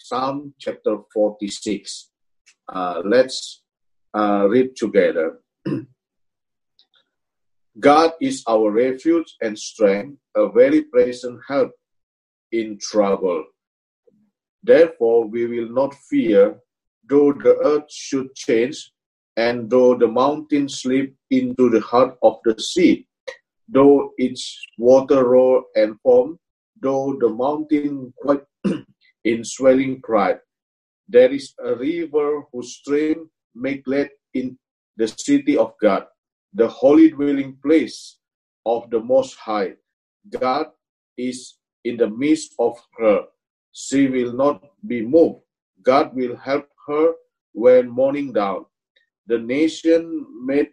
Psalm chapter 46. Let's read together. God is our refuge and strength, a very present help in trouble. Therefore we will not fear, though the earth should change, and though the mountains slip into the heart of the sea, though its water roar and foam, though the mountain quake in swelling pride. There is a river whose stream make glad in the city of God, the holy dwelling place of the Most High. God is in the midst of her. She will not be moved. God will help her when morning dawn. The nation made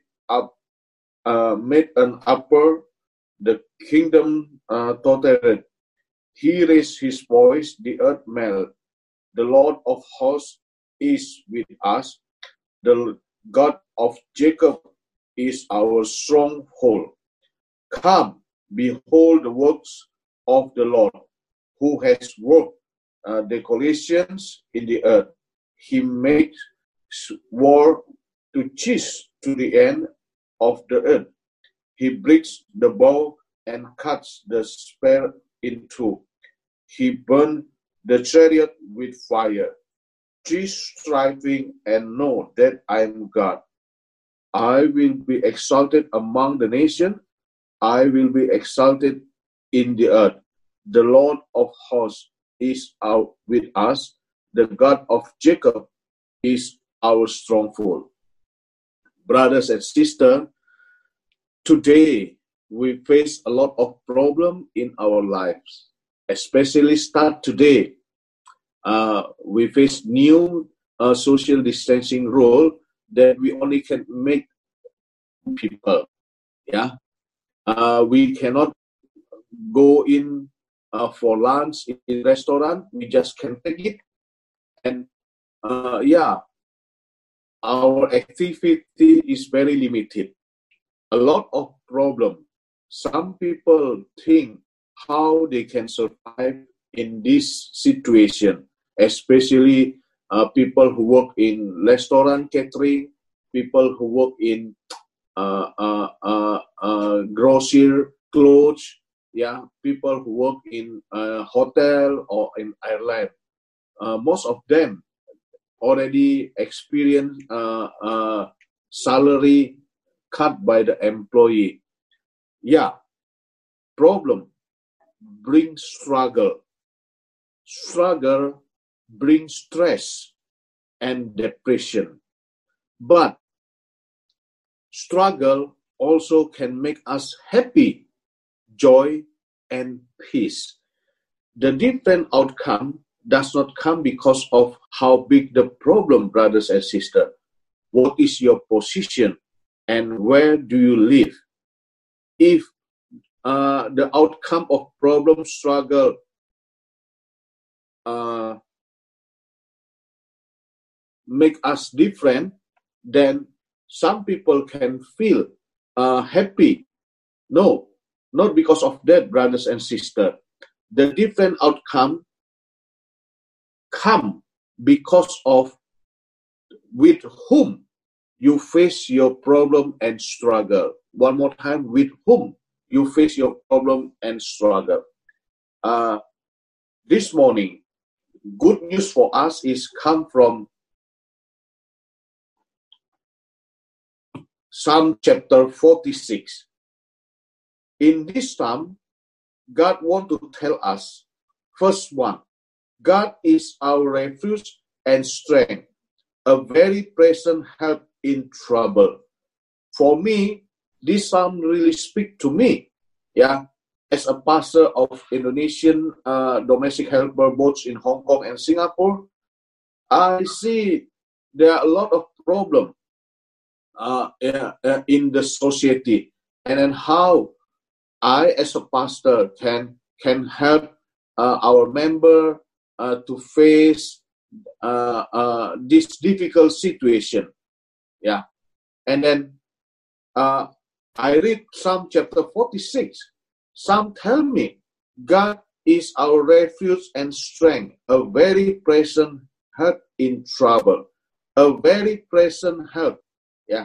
an upper, the kingdom tottered. He raised his voice, the earth melted. The Lord of hosts is with us. The God of Jacob is our stronghold. Come, behold the works of the Lord, who has worked desolations in the earth. He makes war to cease to the end of the earth. He breaks the bow and cuts the spear in two. He burned the chariot with fire. Cease striving and know that I am God. I will be exalted among the nations. I will be exalted in the earth. The Lord of hosts is out with us. The God of Jacob is our stronghold. Brothers and sisters, today we face a lot of problems in our lives, especially start today. We face new social distancing rule that we only can make people. Yeah, we cannot go in for lunch in restaurant. We just can take it, and our activity is very limited. A lot of problem. Some people think how they can survive in this situation, especially people who work in restaurant catering, people who work in grocery, clothes, people who work in hotel or in airline. Most of them already experience salary cut by the employee. Problem brings struggle. Struggle brings stress and depression. But struggle also can make us happy, joy, and peace. The different outcome does not come because of how big the problem, brothers and sisters. What is your position and where do you live? If the outcome of problem, struggle make us different, then some people can feel happy. No, not because of that, brothers and sisters. The different outcome come because of with whom you face your problem and struggle. One more time, with whom you face your problem and struggle. This morning, good news for us is come from Psalm chapter 46. In this psalm, God wants to tell us, first one, God is our refuge and strength, a very present help in trouble. For me, this psalm really speaks to me. As a pastor of Indonesian domestic helper both in Hong Kong and Singapore, I see there are a lot of problems in the society, and then how I, as a pastor, can help our member to face this difficult situation. And then I read Psalm chapter 46. Psalm tell me God is our refuge and strength, a very present help in trouble, a very present help. Yeah,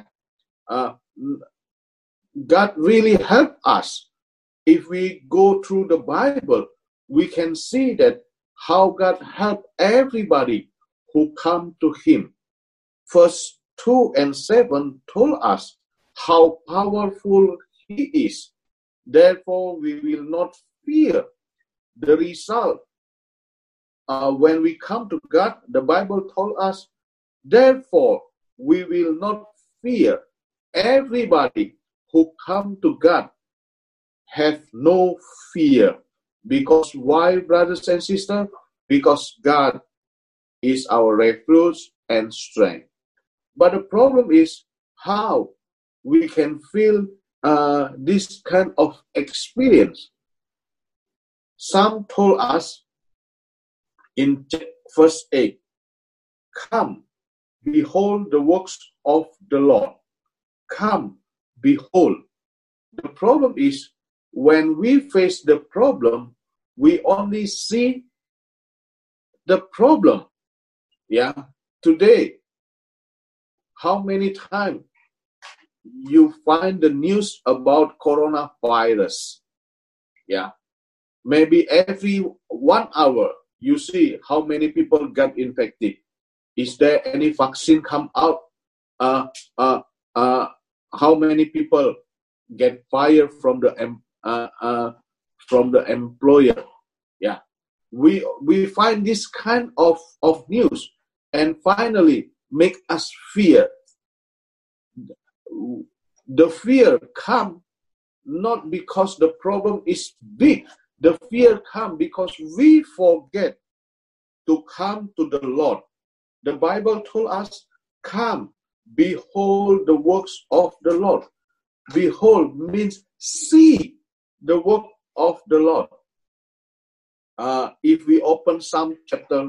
God really helped us. If we go through the Bible, we can see that how God helped everybody who come to Him. Verse 2 and 7 told us how powerful He is. Therefore, we will not fear the result. When we come to God, the Bible told us, therefore, we will not fear. Everybody who come to God have no fear. Because why, brothers and sisters? Because God is our refuge and strength. But the problem is how we can feel this kind of experience. Some told us in verse 8, come, behold the works of the Lord. Come, behold. The problem is when we face the problem, we only see the problem. Yeah. Today, how many times you find the news about coronavirus? Yeah. Maybe every 1 hour you see how many people got infected. Is there any vaccine come out? How many people get fired from the employer? Yeah, we find this kind of news, and finally make us fear. The fear come not because the problem is big. The fear come because we forget to come to the Lord. The Bible told us, come, behold the works of the Lord. Behold means see the work of the Lord. If we open Psalm chapter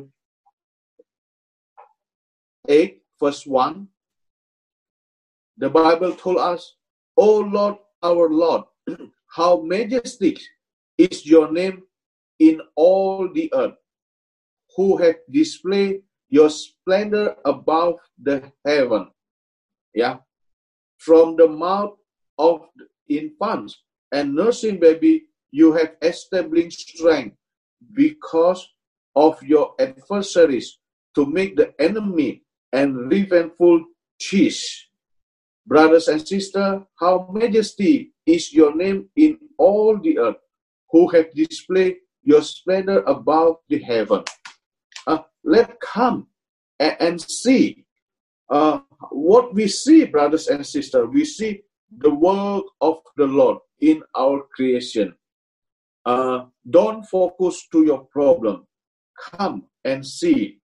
8, verse 1, the Bible told us, O Lord, our Lord, how majestic is your name in all the earth, who have displayed your splendor above the heaven. Yeah. From the mouth of infants and nursing baby, you have established strength because of your adversaries, to make the enemy and revengeful cease. Brothers and sisters, how majesty is your name in all the earth, who have displayed your splendor above the heaven. Let's come and see what we see, brothers and sisters. We see the work of the Lord in our creation. Don't focus to your problem. Come and see.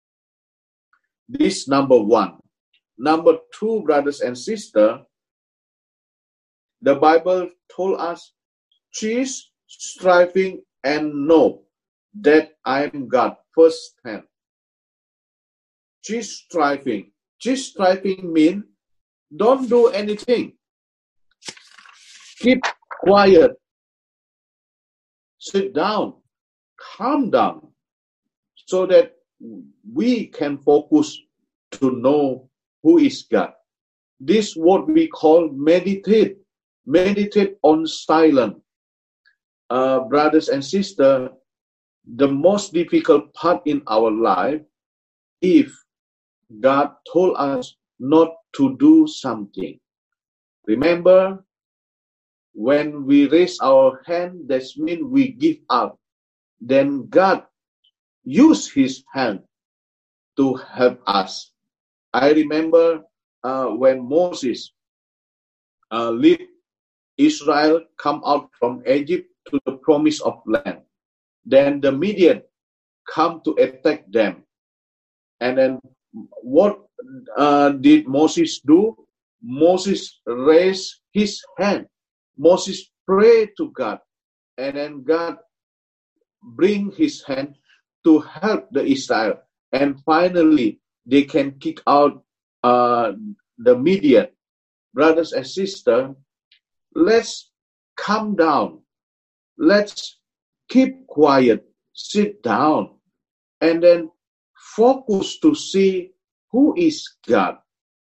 This number one. Number two, brothers and sisters, the Bible told us, cease striving and know that I am God. Verse 10. Cease striving. Cease striving means don't do anything. Keep quiet. Sit down. Calm down. So that we can focus to know who is God. This what we call meditate. Meditate on silence. Brothers and sisters, the most difficult part in our life, if God told us not to do something. Remember, when we raise our hand, that means we give up. Then God used His hand to help us. I remember when Moses led Israel come out from Egypt to the promise of land. Then the Midian come to attack them. And then what did Moses do? Moses raised his hand. Moses prayed to God. And then God bring His hand to help the Israel. And finally, they can kick out the Midian. Brothers and sisters, let's calm down. Let's keep quiet, sit down, and then focus to see who is God.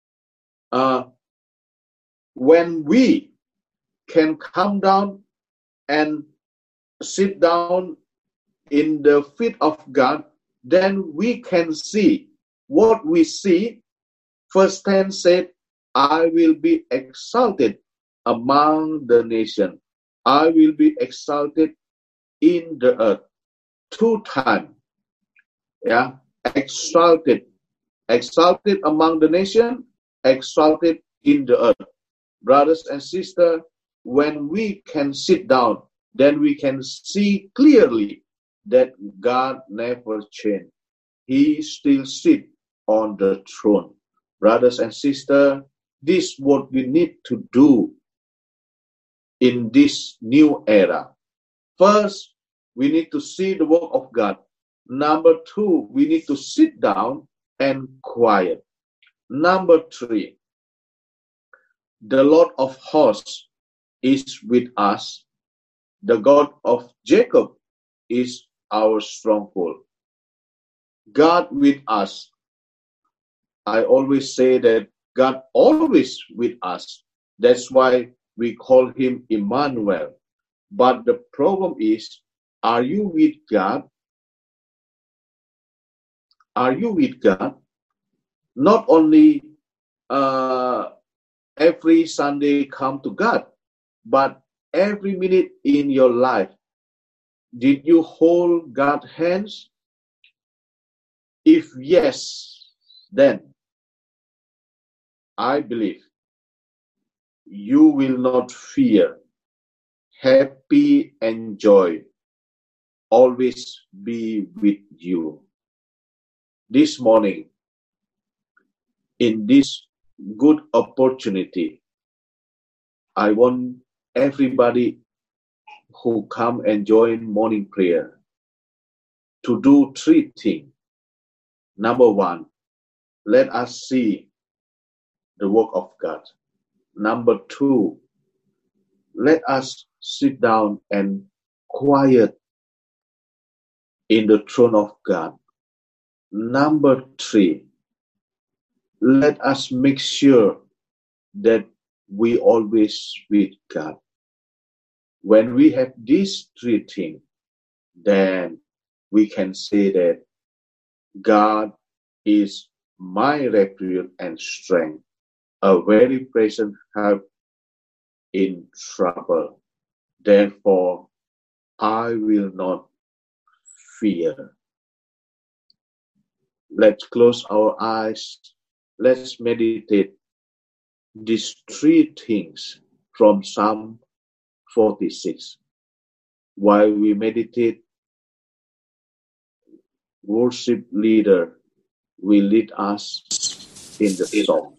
When we can come down and sit down in the feet of God, then we can see what we see. Verse 10 said, I will be exalted among the nations. I will be exalted in the earth. 2 times. Yeah. Exalted among the nation, exalted in the earth. Brothers and sisters, when we can sit down, then we can see clearly that God never changed. He still sits on the throne. Brothers and sisters, this is what we need to do in this new era. First, we need to see the work of God. Number 2, we need to sit down and quiet. Number 3, the Lord of hosts is with us. The God of Jacob is our stronghold. God with us. I always say that God always with us. That's why we call him Emmanuel. But the problem is, are you with God? Are you with God? Not only every Sunday come to God, but every minute in your life. Did you hold God's hands? If yes, then I believe you will not fear. Happy and joy always be with you. This morning, in this good opportunity, I want everybody who come and join morning prayer to do 3 things. Number 1, let us see the work of God. Number 2, let us sit down and quiet in the throne of God. Number 3, let us make sure that we always with God. When we have these 3 things, then we can say that God is my refuge and strength, a very present help in trouble. Therefore, I will not fear. Let's close our eyes. Let's meditate these 3 things from Psalm 46. While we meditate, worship leader will lead us in the song.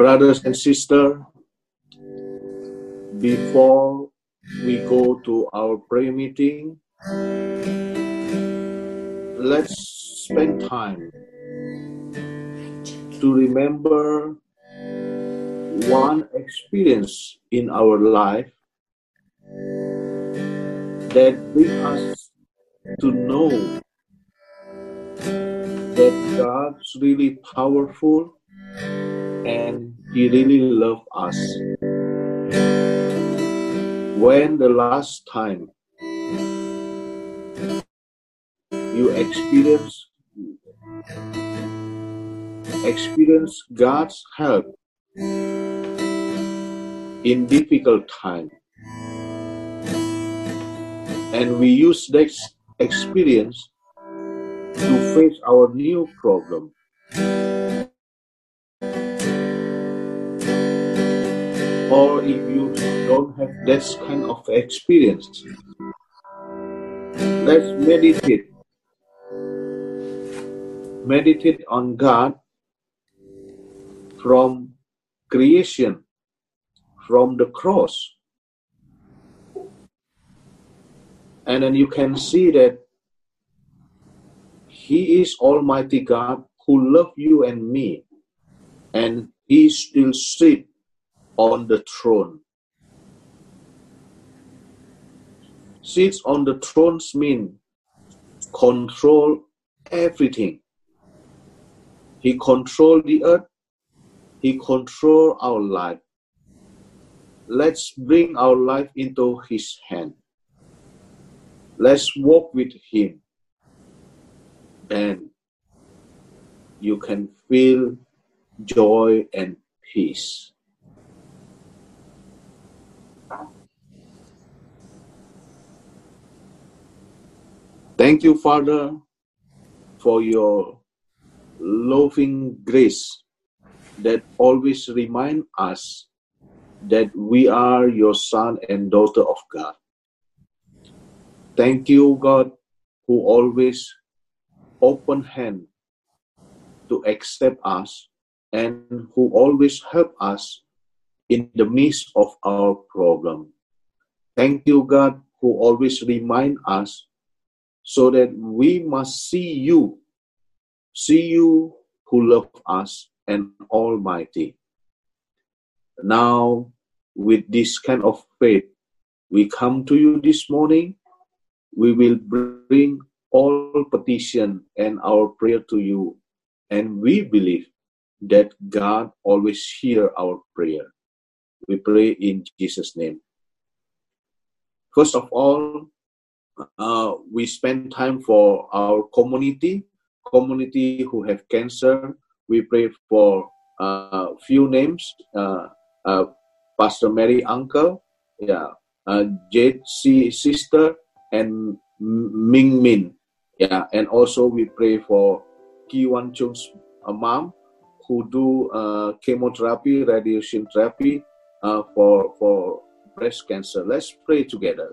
Brothers and sisters, before we go to our prayer meeting, let's spend time to remember one experience in our life that brings us to know that God's really powerful and He really loves us. When the last time you experience God's help in difficult time, and we use that experience to face our new problem. Or if you don't have that kind of experience, let's meditate on God from creation, from the cross. And then you can see that He is Almighty God who loves you and me, and He still sits on the throne. Sits on the throne means control everything. He controls the earth. He controls our life. Let's bring our life into His hand. Let's walk with Him. And you can feel joy and peace. Thank you, Father, for your loving grace that always remind us that we are your son and daughter of God. Thank you, God, who always open hand to accept us and who always help us in the midst of our problem. Thank you, God, who always remind us so that we must see you who love us and Almighty. Now, with this kind of faith, we come to you this morning. We will bring all petition and our prayer to you, and we believe that God always hear our prayer. We pray in Jesus' name. First of all, we spend time for our community who have cancer. We pray for few names, Pastor Mary uncle, Jade sister, and Ming Min. And also we pray for Ki Wan Chung's mom who do chemotherapy, radiation therapy for breast cancer. Let's pray together.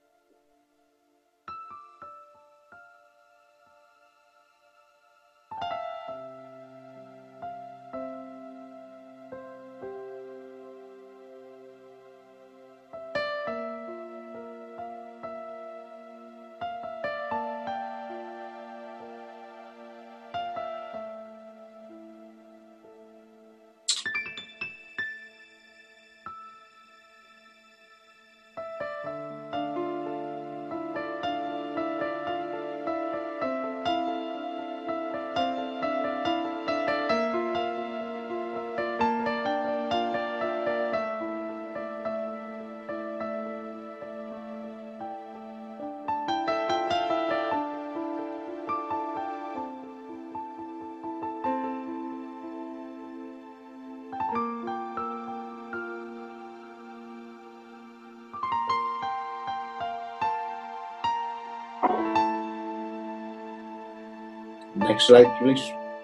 Next slide, please.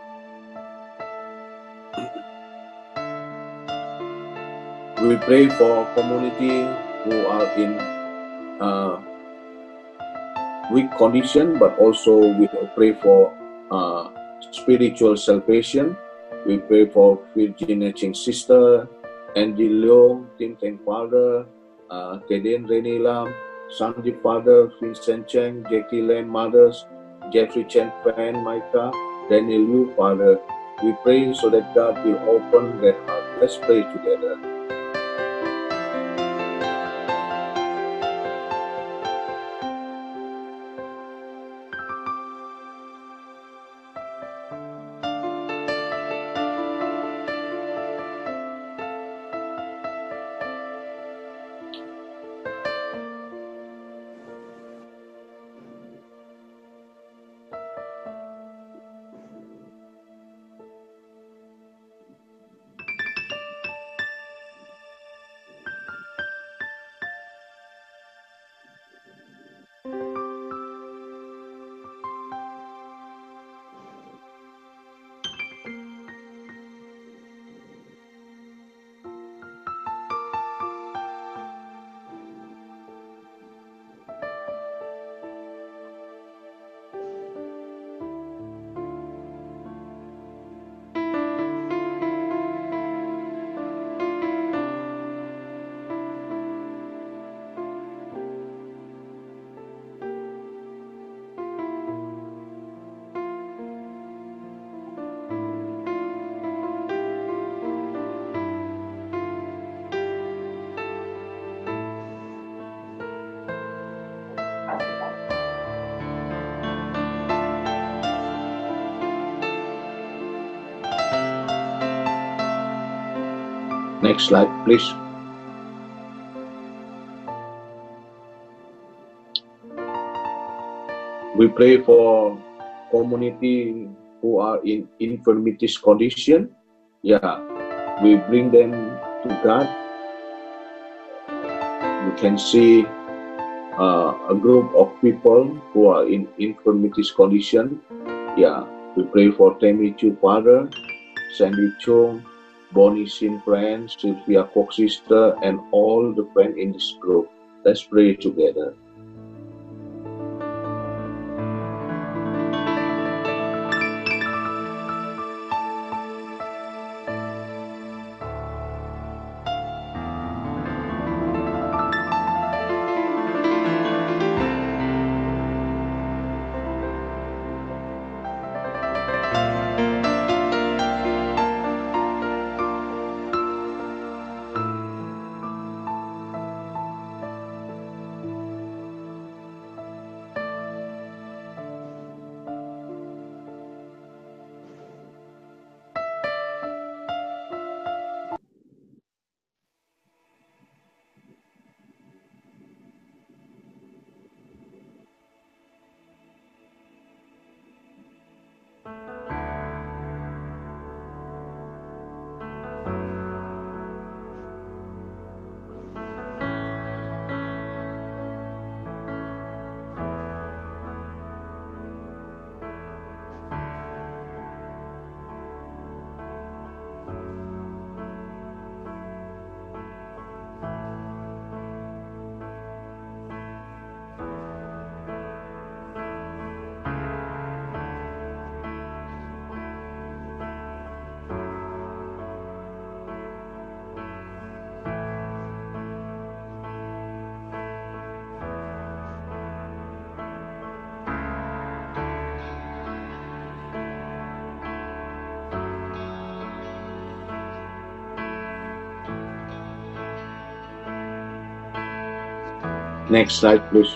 We pray for community who are in weak condition, but also we pray for spiritual salvation. We pray for Virginia Ching's sister, Angie Leong, Tim Teng father, Kaden Reni Lam, Sandeep father, Vincent Cheng, Jackie Lam mothers, Jeffrey Chen friend, Micah, Daniel Liu father. We pray so that God will open their heart. Let's pray together. Next slide, please. We pray for community who are in infirmities condition. Yeah, we bring them to God. We can see a group of people who are in infirmities condition. Yeah, we pray for Tammy Chu father, Sandy Chung, Bonnie Sin friend, Sylvia Cox sister, and all the friends in this group. Let's pray together. Next slide, please.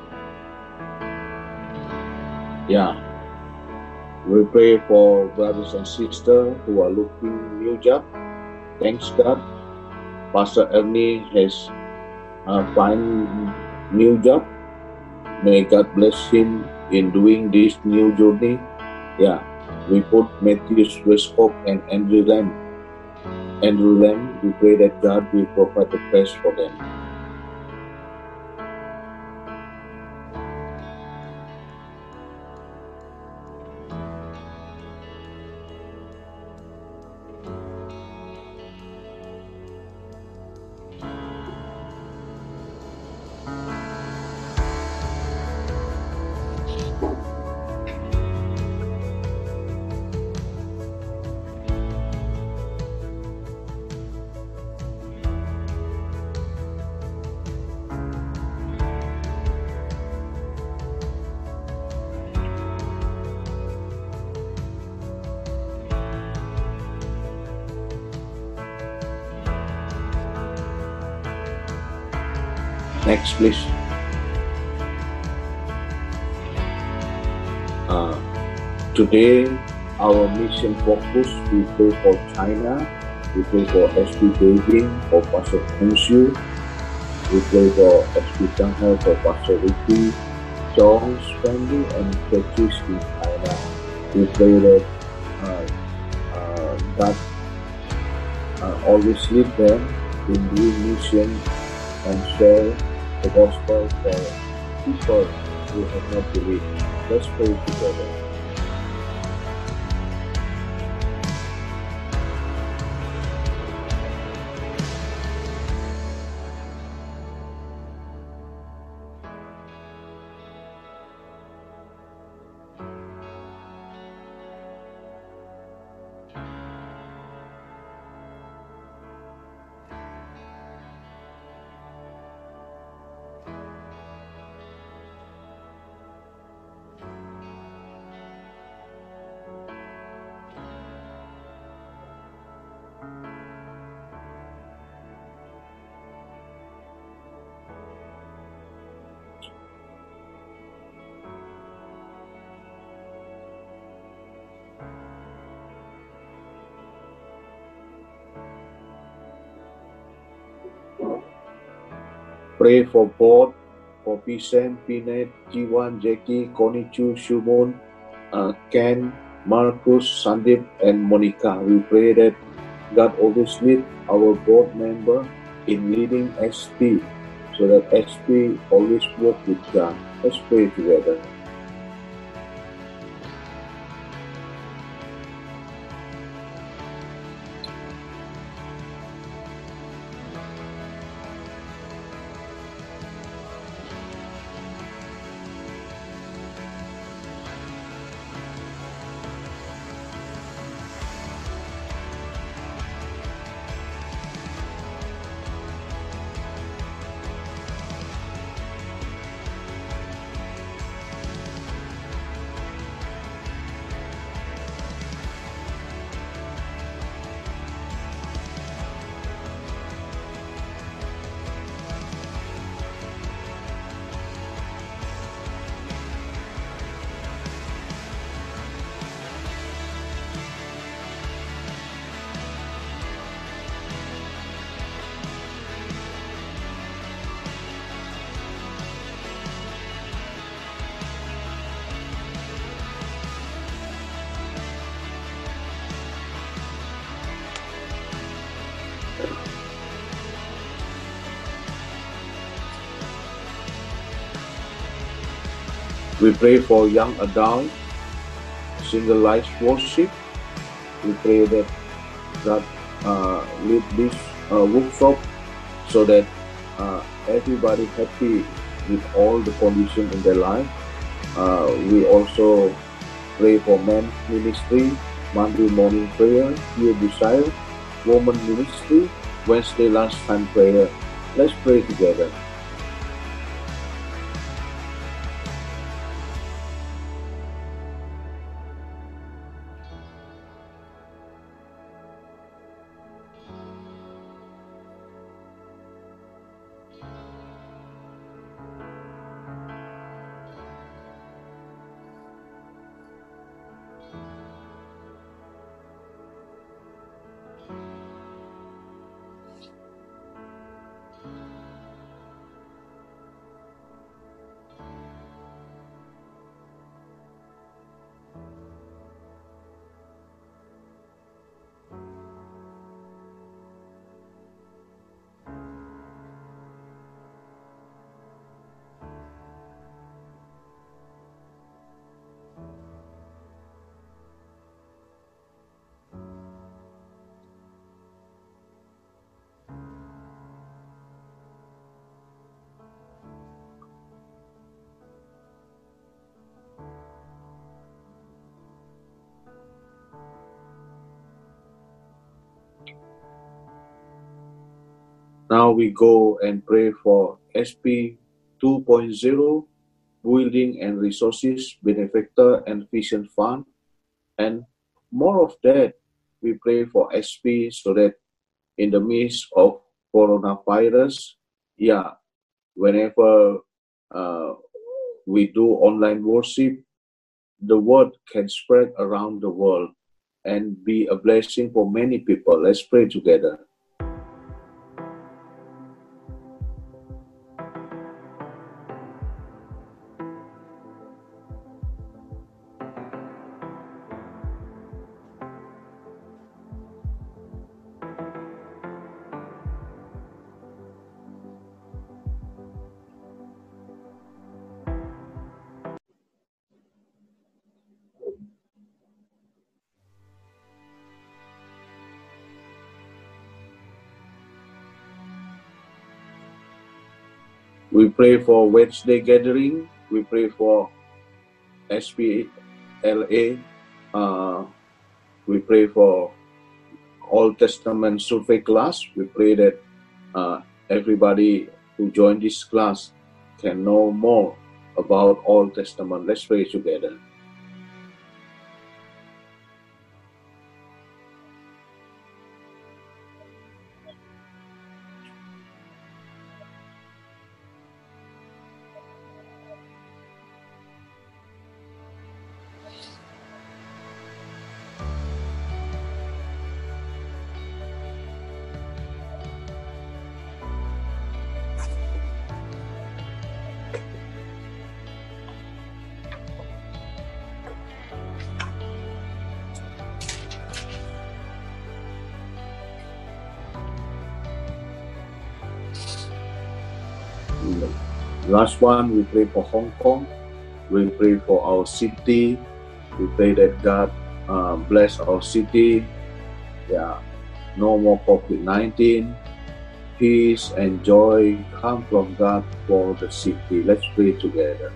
Yeah, we pray for brothers and sisters who are looking new job. Thanks God, Pastor Ernie has find new job. May God bless him in doing this new journey. Yeah, we put Matthew Westhope and Andrew Lamb. We pray that God will provide the best for them. Next, please. Today, our mission focus, we pray for China, we pray for SP Beijing, for Pastor Hongxiu, we pray for SP Shanghai, for Pastor Ricky, John's family, and churches in China. We pray that God always lead them in doing mission and share the gospel for people who have not believed. Let's pray together. Pray for both, for Pisen, Pinet, Jiwan, Jackie, Konichu, Shumon, Ken, Marcus, Sandip, and Monica. We pray that God always lead our board member in leading SP, so that SP always walk with God. Let's pray together. We pray for young adult, single life worship. We pray that God lead this workshop so that everybody happy with all the conditions in their life. We also pray for men ministry, Monday morning prayer, Your Desire, woman ministry, Wednesday lunchtime prayer. Let's pray together. Now we go and pray for SP 2.0, Building and Resources Benefactor and Vision Fund. And more of that, we pray for SP so that in the midst of coronavirus, whenever we do online worship, the word can spread around the world and be a blessing for many people. Let's pray together. We pray for Wednesday gathering. We pray for SPLA. We pray for Old Testament survey class. We pray that everybody who joined this class can know more about Old Testament. Let's pray together. Last one, we pray for Hong Kong. We pray for our city. We pray that God bless our city. Yeah, no more COVID-19. Peace and joy come from God for the city. Let's pray together.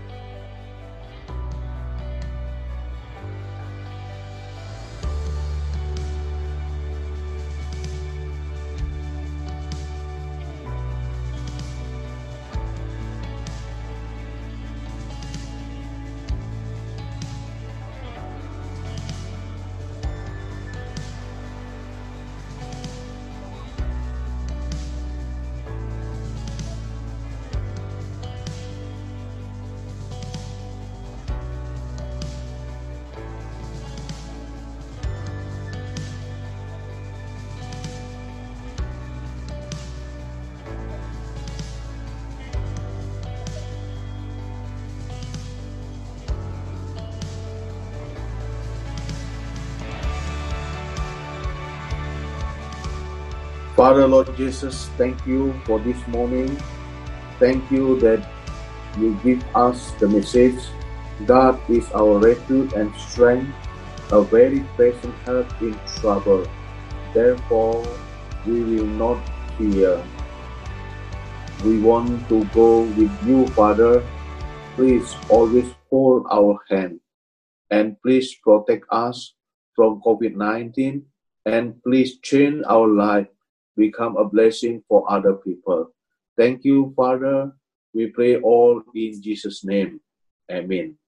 Father, Lord Jesus, thank you for this morning. Thank you that you give us the message. God is our refuge and strength, a very present help in trouble. Therefore, we will not fear. We want to go with you, Father. Please always hold our hand and please protect us from COVID-19 and please change our life, become a blessing for other people. Thank you, Father. We pray all in Jesus' name. Amen.